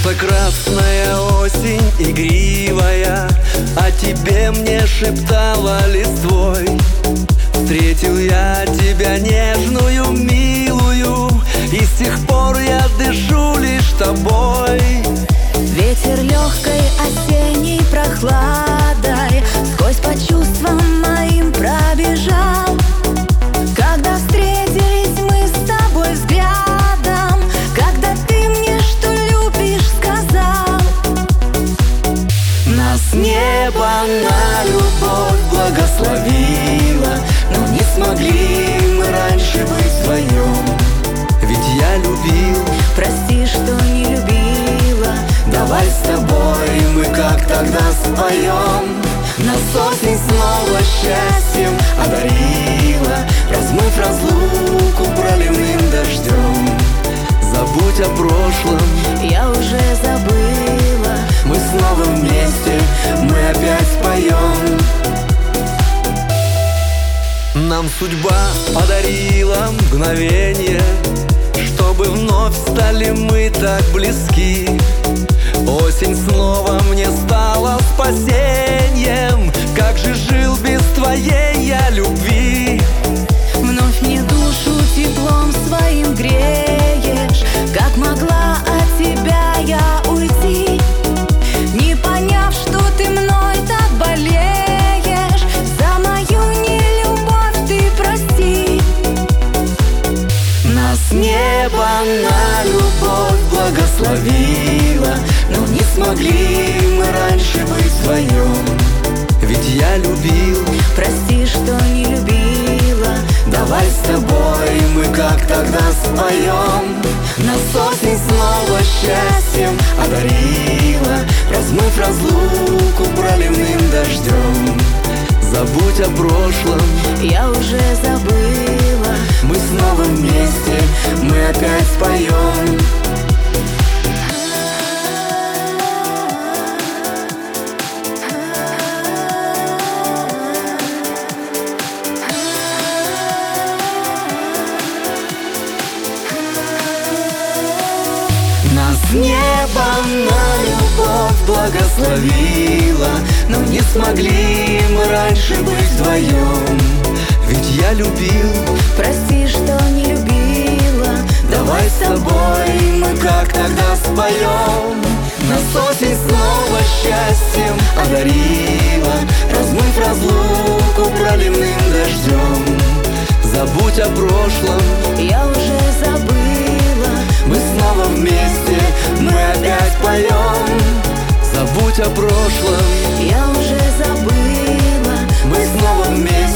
Красная осень игривая о тебе мне шептала листвой. Встретил я тебя нежную, милую, и с тех пор я дышу лишь тобой. Ветер легкой осенней прохладой сквозь по чувствам моим пробежал. Когда встретились мы с тобой взглядом, когда ты мне, что любишь, сказал. Нас небо на любовь благословило, но не смогли мы раньше быть вдвоем. Ведь я любил, прости, что не любила. давай с тобой мы как тогда споем. Нас осень снова счастьем одарила, размыв разлуку проливным дождем. Забудь о прошлом, я уже забыла. мы снова вместе, мы опять споем. Нам судьба подарила мгновение, чтобы вновь стали мы так близки. Осень снова мне стала спасением. Как же жил без твоей я любви? Вновь мне душу теплом своим греешь. Как могла от тебя я уйти, не поняв, что ты мной так болеешь. За мою нелюбовь ты прости. Нас небо на любовь благословило, но не смогли мы раньше быть вдвоем. Ведь я любил, прости, что не любила. давай с тобой мы как тогда споем. Нас осень снова счастьем одарила, размыв разлуку проливным дождем. Забудь о прошлом, я уже забыла. мы снова вместе, мы опять споем. Нас небо на любовь благословило, но не смогли мы раньше быть вдвоем. Ведь я любил, Прости, что не любила. давай с тобой мы как тогда споем. Нас осень снова счастьем одарила, размыв разлуку проливным дождем. Забудь о прошлом, Я уже забыла. мы снова вместе, мы опять поем. Забудь о прошлом, Я уже забыла. мы снова вместе.